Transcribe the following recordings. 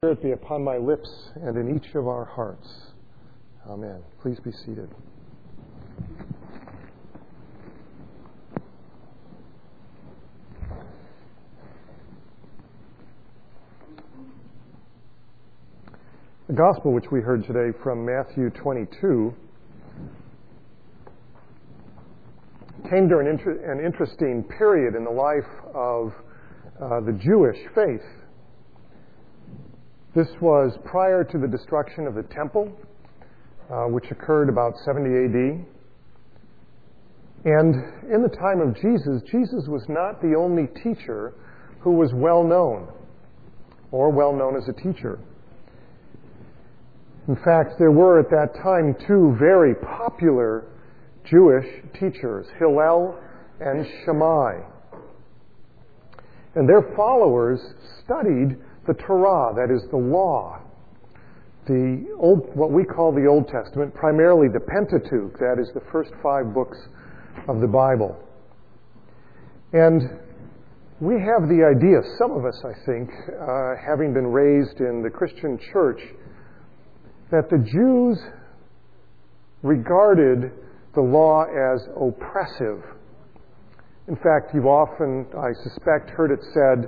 Spirit be upon my lips and in each of our hearts. Amen. Please be seated. The gospel which we heard today from Matthew 22 came during an interesting period in the life of the Jewish faith. This was prior to the destruction of the temple, which occurred about 70 A.D. And in the time of Jesus, Jesus was not the only teacher who was well known or well known as a teacher. In fact, there were at that time two very popular Jewish teachers, Hillel and Shammai. And their followers studied the Torah, that is the law, what we call the Old Testament, primarily the Pentateuch, that is the first 5 books of the Bible. And we have the idea, some of us I think, having been raised in the Christian church, that the Jews regarded the law as oppressive. In fact, you've often, I suspect, heard it said,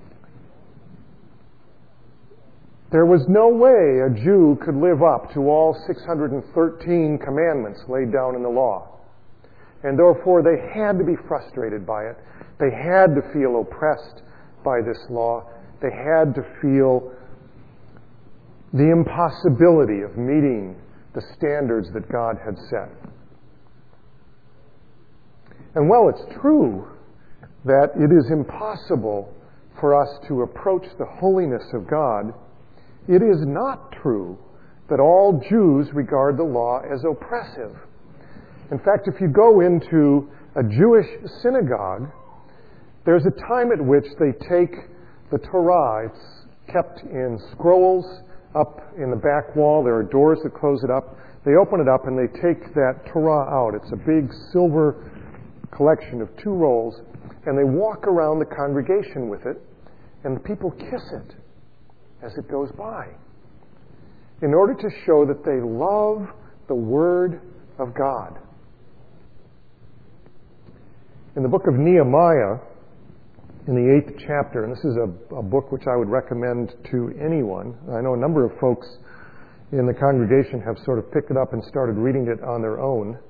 there was no way a Jew could live up to all 613 commandments laid down in the law. And therefore they had to be frustrated by it. They had to feel oppressed by this law. They had to feel the impossibility of meeting the standards that God had set. And while it's true that it is impossible for us to approach the holiness of God, it is not true that all Jews regard the law as oppressive. In fact, if you go into a Jewish synagogue, there's a time at which they take the Torah. It's kept in scrolls up in the back wall. There are doors that close it up. They open it up and they take that Torah out. It's a big silver collection of 2 rolls, and they walk around the congregation with it, and the people kiss it as it goes by, in order to show that they love the Word of God. In the book of Nehemiah, in the 8th chapter, and this is a book which I would recommend to anyone. I know a number of folks in the congregation have sort of picked it up and started reading it on their own.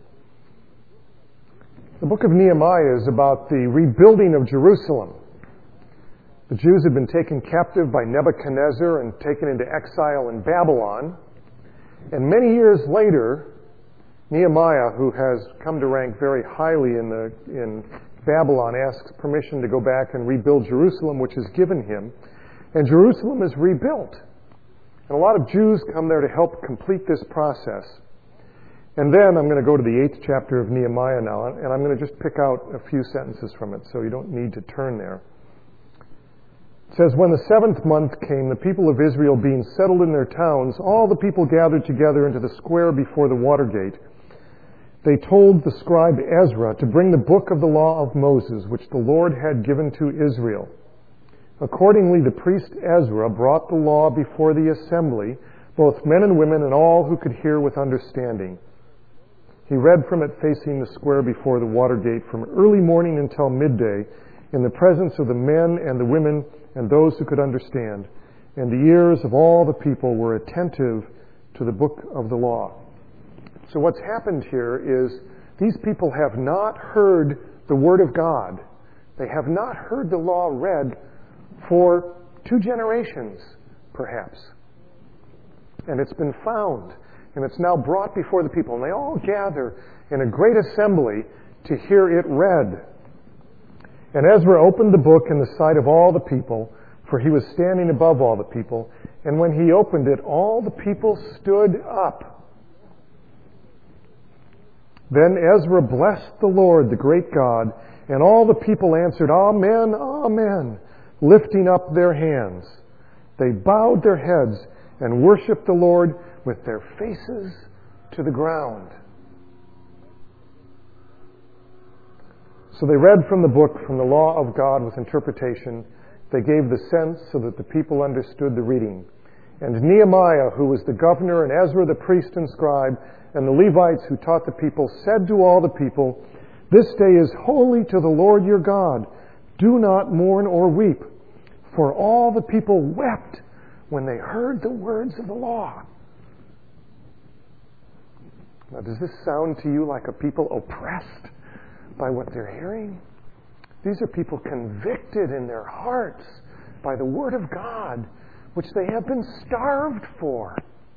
The book of Nehemiah is about the rebuilding of Jerusalem. The Jews had been taken captive by Nebuchadnezzar and taken into exile in Babylon. And many years later, Nehemiah, who has come to rank very highly in Babylon, asks permission to go back and rebuild Jerusalem, which is given him. And Jerusalem is rebuilt. And a lot of Jews come there to help complete this process. And then I'm going to go to the 8th chapter of Nehemiah now, and I'm going to just pick out a few sentences from it, so you don't need to turn there. It says, "When the 7th month came, the people of Israel being settled in their towns, all the people gathered together into the square before the water gate. They told the scribe Ezra to bring the book of the law of Moses, which the Lord had given to Israel. Accordingly, the priest Ezra brought the law before the assembly, both men and women and all who could hear with understanding. He read from it facing the square before the water gate from early morning until midday, in the presence of the men and the women and those who could understand. And the ears of all the people were attentive to the book of the law." So what's happened here is these people have not heard the Word of God. They have not heard the law read for 2 generations, perhaps. And it's been found. And it's now brought before the people. And they all gather in a great assembly to hear it read. And Ezra opened the book in the sight of all the people, for he was standing above all the people. And when he opened it, all the people stood up. Then Ezra blessed the Lord, the great God, and all the people answered, "Amen, Amen," lifting up their hands. They bowed their heads and worshiped the Lord with their faces to the ground. So they read from the book, from the law of God with interpretation. They gave the sense so that the people understood the reading. And Nehemiah, who was the governor, and Ezra the priest and scribe, and the Levites who taught the people, said to all the people, "This day is holy to the Lord your God. Do not mourn or weep." For all the people wept when they heard the words of the law. Now, does this sound to you like a people oppressed by what they're hearing? These are people convicted in their hearts by the Word of God, which they have been starved for.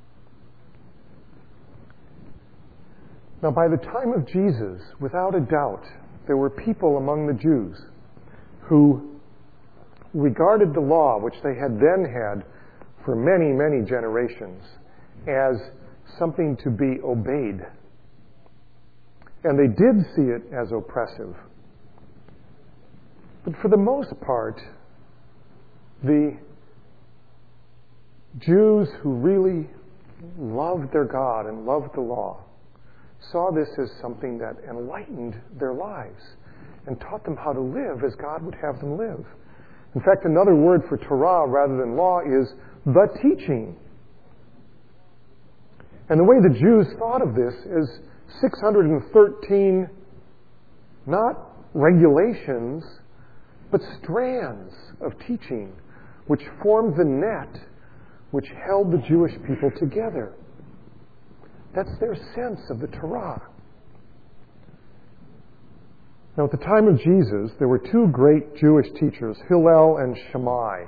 Now, by the time of Jesus, without a doubt, there were people among the Jews who regarded the law, which they had then had for many, many generations, as something to be obeyed. And they did see it as oppressive. But for the most part, the Jews who really loved their God and loved the law saw this as something that enlightened their lives and taught them how to live as God would have them live. In fact, another word for Torah rather than law is the teaching. And the way the Jews thought of this is 613, not regulations, but strands of teaching, which formed the net which held the Jewish people together. That's their sense of the Torah. Now, at the time of Jesus, there were two great Jewish teachers, Hillel and Shammai.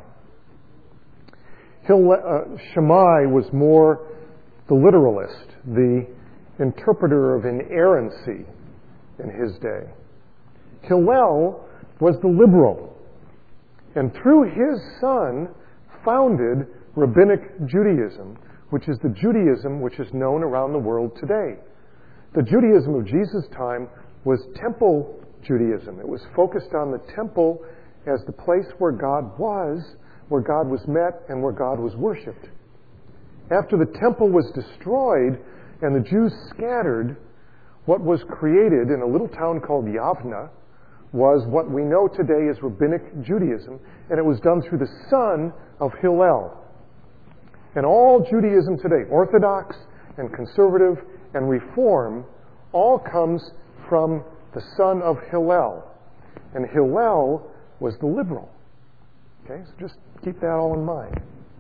Shammai was more the literalist, the interpreter of inerrancy in his day. Hillel was the liberal, and through his son founded Rabbinic Judaism, which is the Judaism which is known around the world today. The Judaism of Jesus' time was temple Judaism. It was focused on the temple as the place where God was met, and where God was worshipped. After the temple was destroyed and the Jews scattered, what was created in a little town called Yavna was what we know today as Rabbinic Judaism, and it was done through the son of Hillel. And all Judaism today, Orthodox and Conservative and Reform, all comes from the son of Hillel. And Hillel was the liberal. Okay, so just keep that all in mind.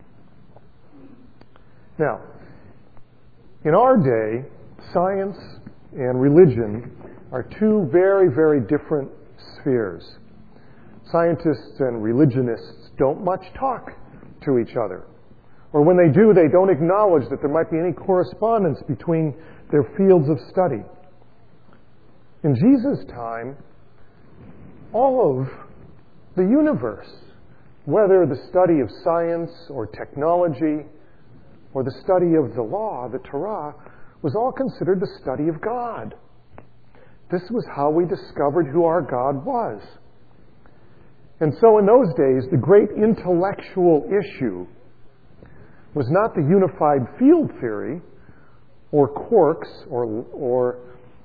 Now, in our day, science and religion are two very, very different spheres. Scientists and religionists don't much talk to each other. Or when they do, they don't acknowledge that there might be any correspondence between their fields of study. In Jesus' time, all of the universe, whether the study of science or technology or the study of the law, the Torah, was all considered the study of God. This was how we discovered who our God was. And so in those days, the great intellectual issue was not the unified field theory or quarks or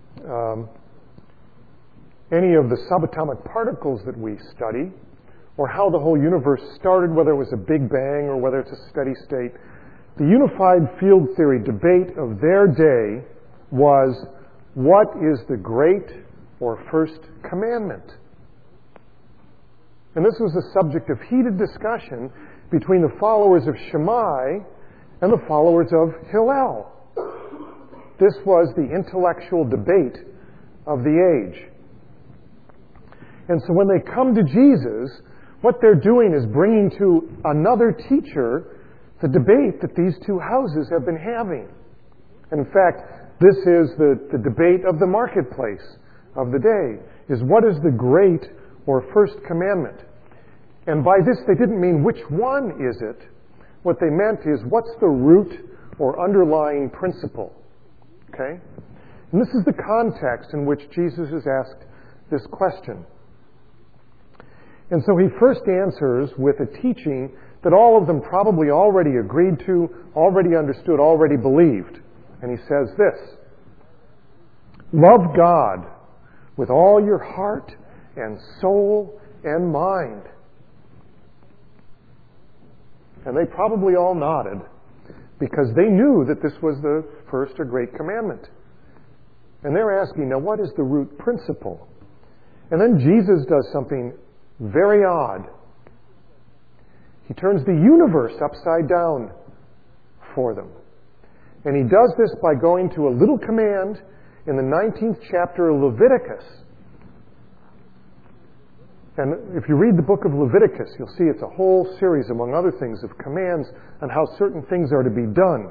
any of the subatomic particles that we study, or how the whole universe started, whether it was a Big Bang or whether it's a steady state. The unified field theory debate of their day was, what is the great or first commandment? And this was the subject of heated discussion between the followers of Shammai and the followers of Hillel. This was the intellectual debate of the age. And so when they come to Jesus, what they're doing is bringing to another teacher the debate that these two houses have been having. And in fact, this is the debate of the marketplace of the day, is what is the great or first commandment? And by this, they didn't mean which one is it. What they meant is, what's the root or underlying principle? Okay? And this is the context in which Jesus is asked this question. And so he first answers with a teaching that all of them probably already agreed to, already understood, already believed. And he says this: love God with all your heart and soul and mind. And they probably all nodded because they knew that this was the first or great commandment. And they're asking, now what is the root principle? And then Jesus does something very odd. He turns the universe upside down for them. And he does this by going to a little command in the 19th chapter of Leviticus. And if you read the book of Leviticus, you'll see it's a whole series, among other things, of commands on how certain things are to be done.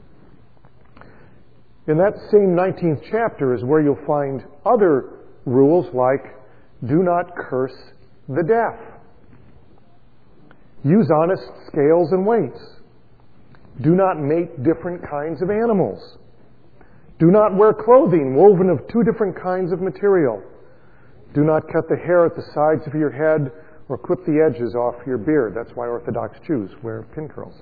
In that same 19th chapter is where you'll find other rules like, do not curse the deaf. Use honest scales and weights. Do not make different kinds of animals. Do not wear clothing woven of two different kinds of material. Do not cut the hair at the sides of your head or clip the edges off your beard. That's why Orthodox Jews wear pin curls.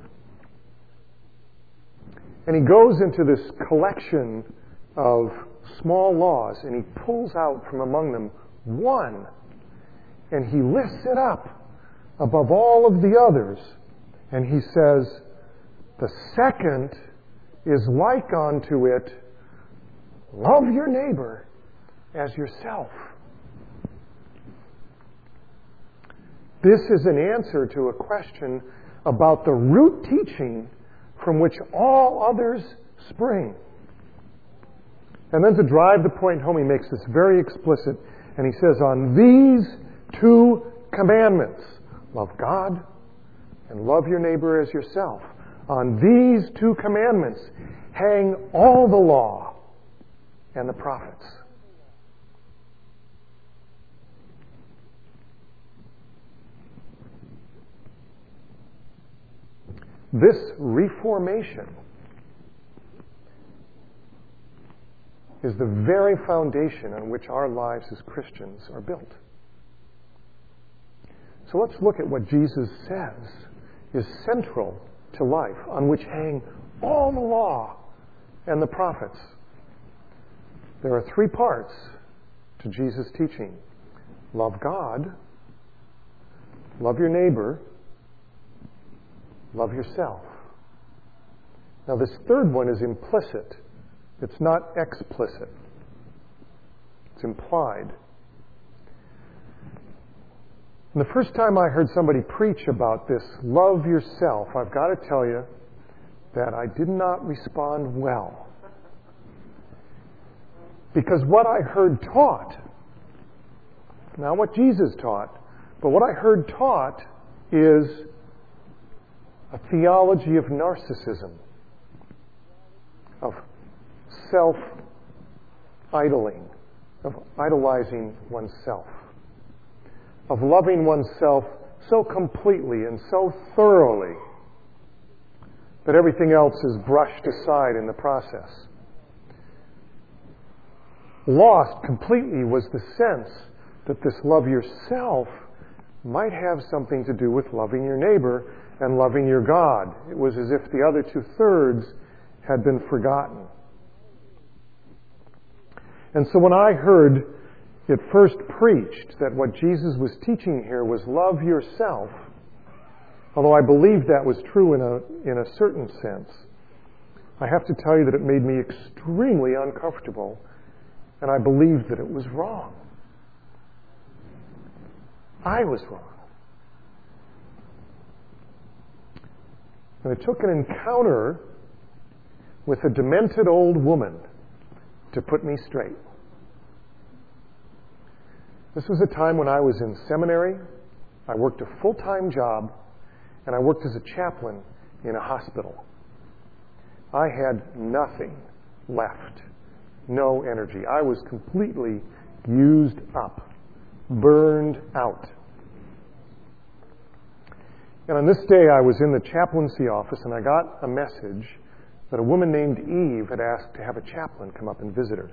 And he goes into this collection of small laws and he pulls out from among them one and he lifts it up above all of the others and he says, the second is like unto it, love your neighbor as yourself. This is an answer to a question about the root teaching from which all others spring. And then to drive the point home, he makes this very explicit. And he says, on these two commandments, love God and love your neighbor as yourself. On these two commandments hang all the law and the prophets. This reformation is the very foundation on which our lives as Christians are built. So let's look at what Jesus says is central to life, on which hang all the law and the prophets. There are three parts to Jesus' teaching. Love God, love your neighbor, love yourself. Now this third one is implicit. It's not explicit. It's implied. And the first time I heard somebody preach about this, love yourself, I've got to tell you that I did not respond well. Because what I heard taught, not what Jesus taught, but what I heard taught is a theology of narcissism, of self-idling, of idolizing oneself, of loving oneself so completely and so thoroughly that everything else is brushed aside in the process. Lost completely was the sense that this love yourself might have something to do with loving your neighbor and loving your God. It was as if the other 2/3 had been forgotten. And so when I heard it first preached that what Jesus was teaching here was love yourself, although I believed that was true in a certain sense, I have to tell you that it made me extremely uncomfortable, and I believed that it was wrong. I was wrong. And it took an encounter with a demented old woman to put me straight. This was a time when I was in seminary, I worked a full-time job, and I worked as a chaplain in a hospital. I had nothing left, no energy. I was completely used up, burned out. And on this day, I was in the chaplaincy office, and I got a message that a woman named Eve had asked to have a chaplain come up and visit her.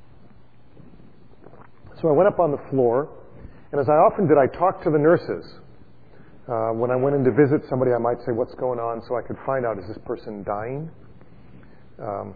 So I went up on the floor, and as I often did, I talked to the nurses. When I went in to visit somebody, I might say, what's going on, so I could find out, is this person dying? Have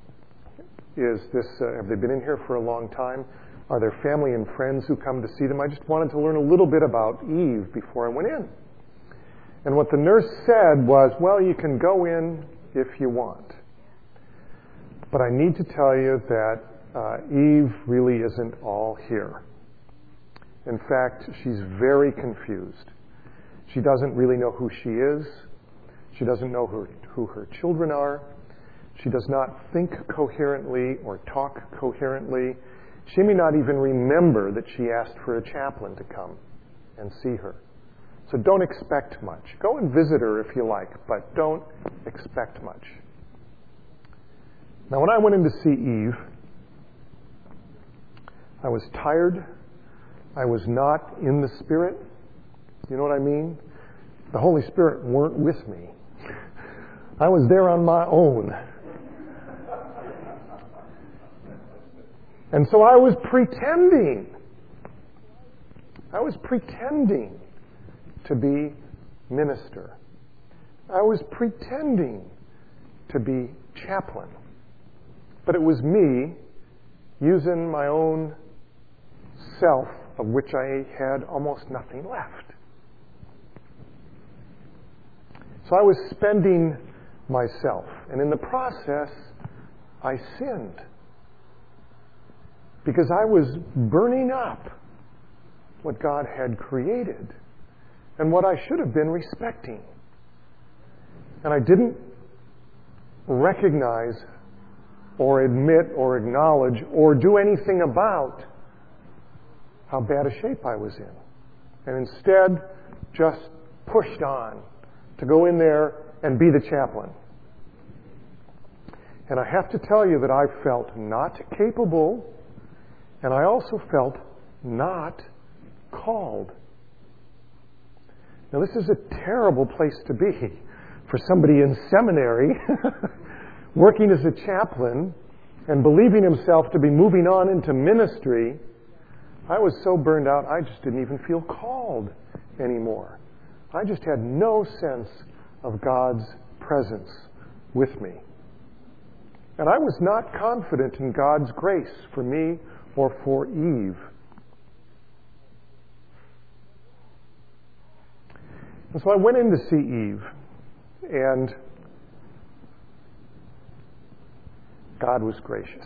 they been in here for a long time? Are there family and friends who come to see them? I just wanted to learn a little bit about Eve before I went in. And what the nurse said was, well, you can go in if you want. But I need to tell you that Eve really isn't all here. In fact, she's very confused. She doesn't really know who she is. She doesn't know who her children are. She does not think coherently or talk coherently. She may not even remember that she asked for a chaplain to come and see her. So don't expect much. Go and visit her if you like, but don't expect much. Now, when I went in to see Eve, I was tired. I was not in the Spirit. You know what I mean? The Holy Spirit weren't with me. I was there on my own. And so I was pretending. I was pretending to be minister. I was pretending to be chaplain. But it was me using my own self, of which I had almost nothing left. So I was spending myself. And in the process, I sinned. Because I was burning up what God had created and what I should have been respecting. And I didn't recognize or admit or acknowledge or do anything about how bad a shape I was in. And instead, just pushed on to go in there and be the chaplain. And I have to tell you that I felt not capable, and I also felt not called. Now, this is a terrible place to be for somebody in seminary working as a chaplain and believing himself to be moving on into ministry. I was so burned out, I just didn't even feel called anymore. I just had no sense of God's presence with me. And I was not confident in God's grace for me or for Eve. And so I went in to see Eve, and God was gracious.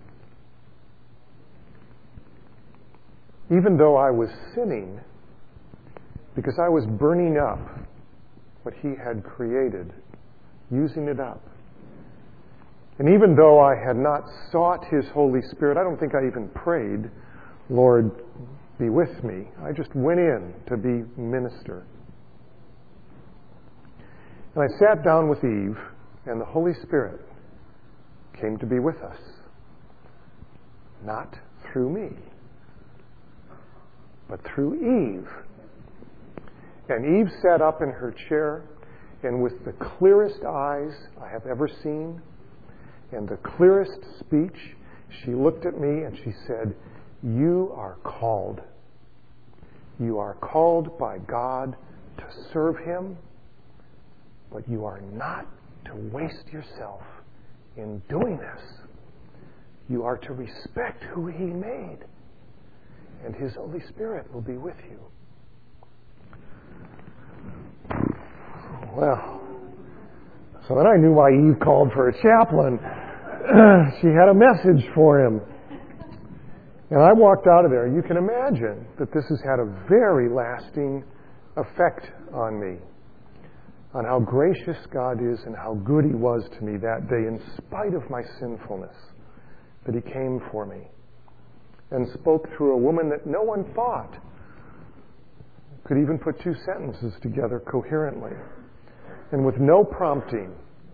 Even though I was sinning, because I was burning up what He had created, using it up. And even though I had not sought His Holy Spirit, I don't think I even prayed, Lord, be with me. I just went in to be minister. And I sat down with Eve, and the Holy Spirit came to be with us. Not through me, but through Eve. And Eve sat up in her chair, and with the clearest eyes I have ever seen, and the clearest speech, she looked at me and she said, "You are called. You are called by God to serve Him, but you are not to waste yourself in doing this. You are to respect who He made, and His Holy Spirit will be with you." Well, so then I knew why Eve called for a chaplain. She had a message for him. And I walked out of there. You can imagine that this has had a very lasting effect on me, on how gracious God is and how good He was to me that day in spite of my sinfulness, that He came for me and spoke through a woman that no one thought could even put two sentences together coherently. And with no prompting,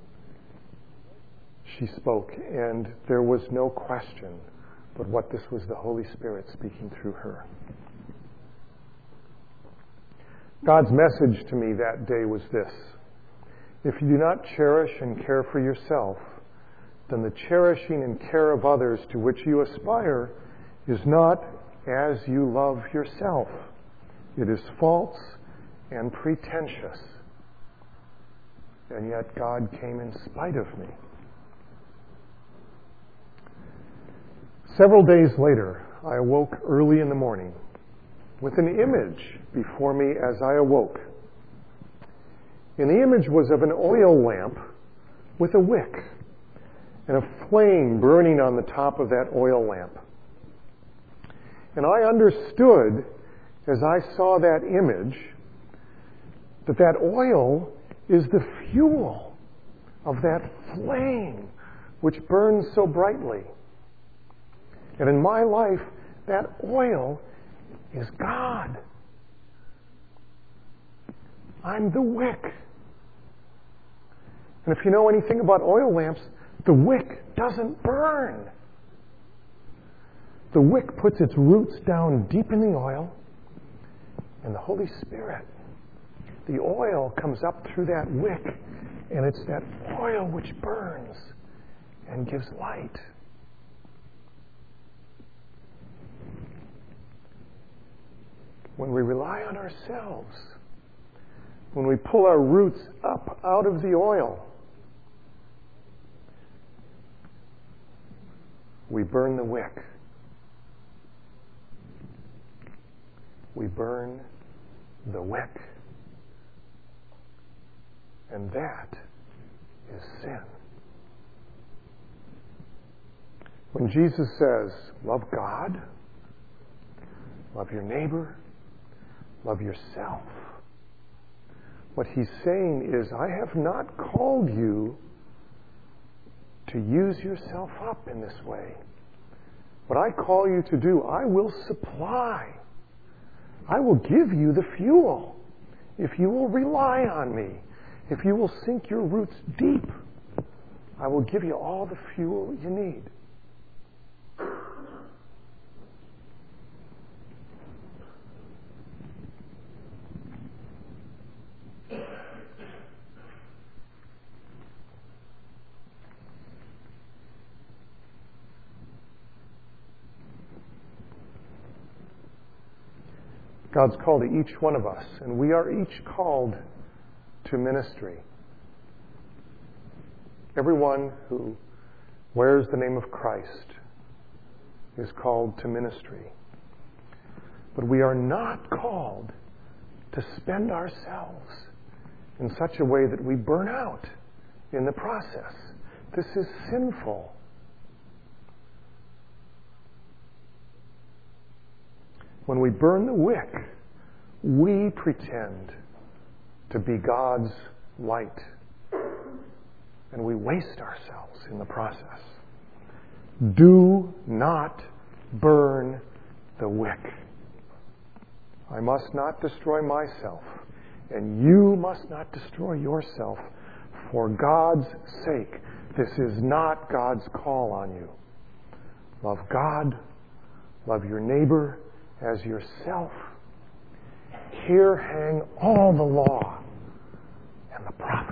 she spoke, and there was no question but what this was the Holy Spirit speaking through her. God's message to me that day was this: if you do not cherish and care for yourself, then the cherishing and care of others to which you aspire is not as you love yourself. It is false and pretentious. And yet God came in spite of me. Several days later, I awoke early in the morning with an image before me as I awoke. And the image was of an oil lamp with a wick and a flame burning on the top of that oil lamp. And I understood, as I saw that image, that oil is the fuel of that flame which burns so brightly. And in my life, that oil is God. I'm the wick. And if you know anything about oil lamps, the wick doesn't burn. The wick puts its roots down deep in the oil, and the Holy Spirit, the oil comes up through that wick, and it's that oil which burns and gives light. When we rely on ourselves, when we pull our roots up out of the oil, we burn the wick. We burn the wick. And that is sin. When Jesus says, love God, love your neighbor, love yourself, what he's saying is, I have not called you to use yourself up in this way. What I call you to do, I will supply. I will give you the fuel if you will rely on me. If you will sink your roots deep, I will give you all the fuel you need. God's called to each one of us, and we are each called to ministry. Everyone who wears the name of Christ is called to ministry. But we are not called to spend ourselves in such a way that we burn out in the process. This is sinful. When we burn the wick, we pretend to be God's light, and we waste ourselves in the process. Do not burn the wick. I must not destroy myself, and you must not destroy yourself for God's sake. This is not God's call on you. Love God, love your neighbor as yourself. Here hang all the law and the prophets.